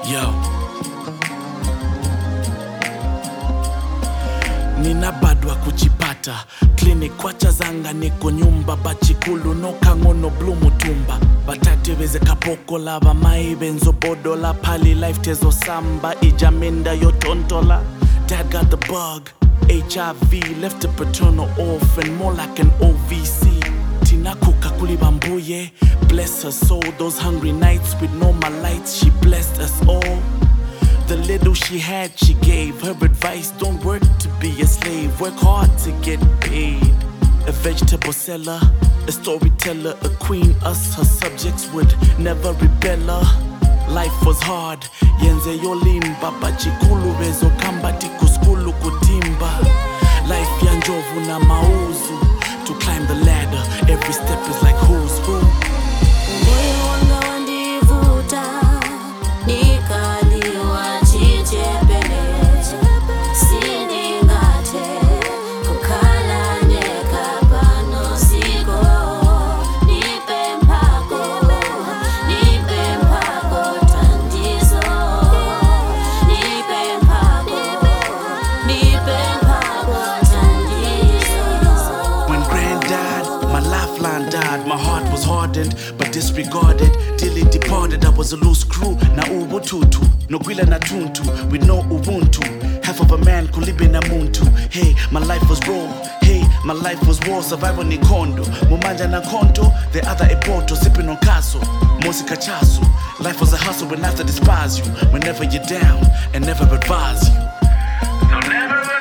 Yo. Ninabadwa kuchipata clinic kwacha zanga niko nyumba bachikulu no kangono blue mutumba batate weze kapoko lava mai benzo bodola pali life tezo samba ijamenda yotontola. Dad got the bug, HIV, left a paternal orphan, more like an OVC. Tinakuka kulibambuye, bless her soul. Those hungry nights with no my lights, she blessed us all. The little she had, she gave. Her advice, don't work to be a slave, work hard to get paid. A vegetable seller, a storyteller, a queen. Us, her subjects, would never rebel her. Life was hard, yenze yolimba bachikulu wezo kamba tikuskulu kutimba. Life ya njovu na mauzu. To climb the ladder, every step is like who's who. Died, my heart was hardened but disregarded till it departed. I was a loose crew, na ubututu no gwila na tuntu with no ubuntu. Half of a man kulibe na muntu. Hey, my life was raw. Hey, my life was war. Survival ni kondo mumanja na konto, the other a poto sipping on caso mosi kachasu. Life was a hustle when I despise you whenever you're down and never advise you. So never